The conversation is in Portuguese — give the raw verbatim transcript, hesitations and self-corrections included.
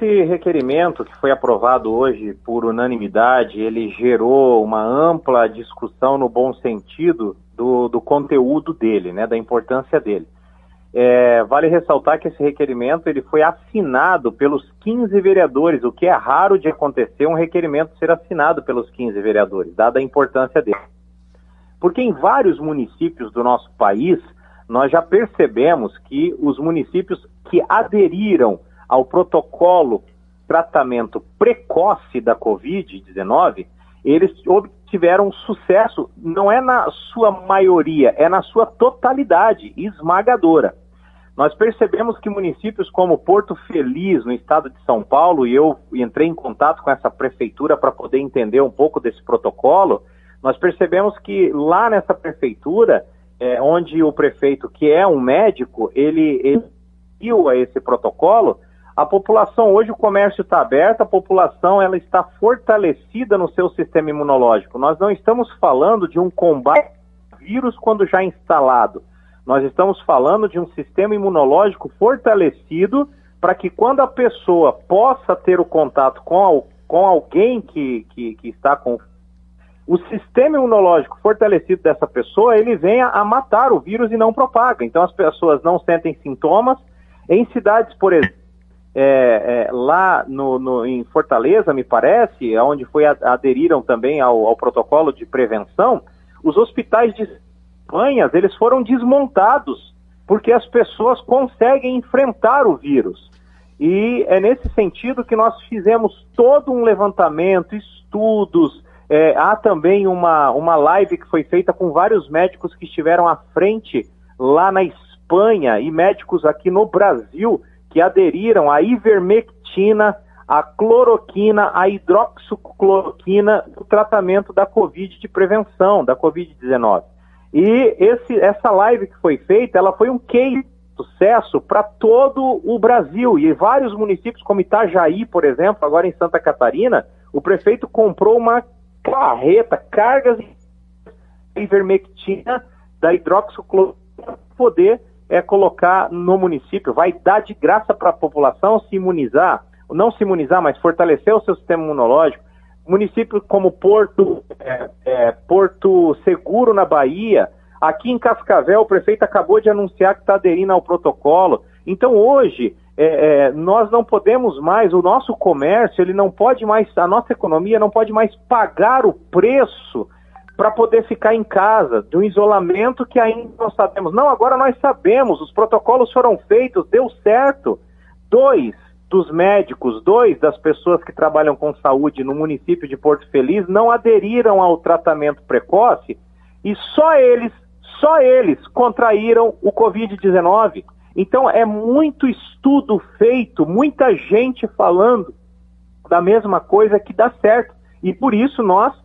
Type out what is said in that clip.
Esse requerimento que foi aprovado hoje por unanimidade, ele gerou uma ampla discussão no bom sentido do, do conteúdo dele, né, da importância dele. É, vale ressaltar que esse requerimento ele foi assinado pelos quinze vereadores, o que é raro de acontecer um requerimento ser assinado pelos quinze vereadores, dada a importância dele. Porque em vários municípios do nosso país, nós já percebemos que os municípios que aderiram ao protocolo de tratamento precoce da covid dezenove, eles obtiveram sucesso, não é na sua maioria, é na sua totalidade, esmagadora. Nós percebemos que municípios como Porto Feliz, no estado de São Paulo, e eu entrei em contato com essa prefeitura para poder entender um pouco desse protocolo, nós percebemos que lá nessa prefeitura, é, onde o prefeito, que é um médico, ele, ele viu a esse protocolo, a população, hoje o comércio está aberto, a população ela está fortalecida no seu sistema imunológico. Nós não estamos falando de um combate ao vírus quando já instalado. Nós estamos falando de um sistema imunológico fortalecido para que quando a pessoa possa ter o contato com, com alguém que, que, que está com o sistema imunológico fortalecido dessa pessoa, ele venha a matar o vírus e não propaga. Então as pessoas não sentem sintomas. Em cidades, por exemplo, é, é, lá no, no, em Fortaleza, me parece, onde foi, aderiram também ao, ao protocolo de prevenção, os hospitais de campanhas, eles foram desmontados, porque as pessoas conseguem enfrentar o vírus. E é nesse sentido que nós fizemos todo um levantamento, estudos. É, há também uma, uma live que foi feita com vários médicos que estiveram à frente lá na Espanha e médicos aqui no Brasil que aderiram à ivermectina, à cloroquina, à hidroxicloroquina no tratamento da Covid, de prevenção da covid dezenove. E esse, essa live que foi feita, ela foi um case de sucesso para todo o Brasil. E vários municípios, como Itajaí, por exemplo, agora em Santa Catarina, o prefeito comprou uma carreta, cargas de ivermectina, da hidroxicloroquina, para poder é, colocar no município. Vai dar de graça para a população se imunizar, não se imunizar, mas fortalecer o seu sistema imunológico. Municípios como Porto, é, é, Porto Seguro, na Bahia, aqui em Cascavel, o prefeito acabou de anunciar que está aderindo ao protocolo. Então hoje, é, é, nós não podemos mais, o nosso comércio, ele não pode mais, a nossa economia não pode mais pagar o preço para poder ficar em casa, do isolamento que ainda não sabemos. Não, agora nós sabemos, os protocolos foram feitos, deu certo. Dois dos médicos, dois das pessoas que trabalham com saúde no município de Porto Feliz não aderiram ao tratamento precoce e só eles, só eles contraíram o covid dezenove. Então é muito estudo feito, muita gente falando da mesma coisa que dá certo. E por isso nós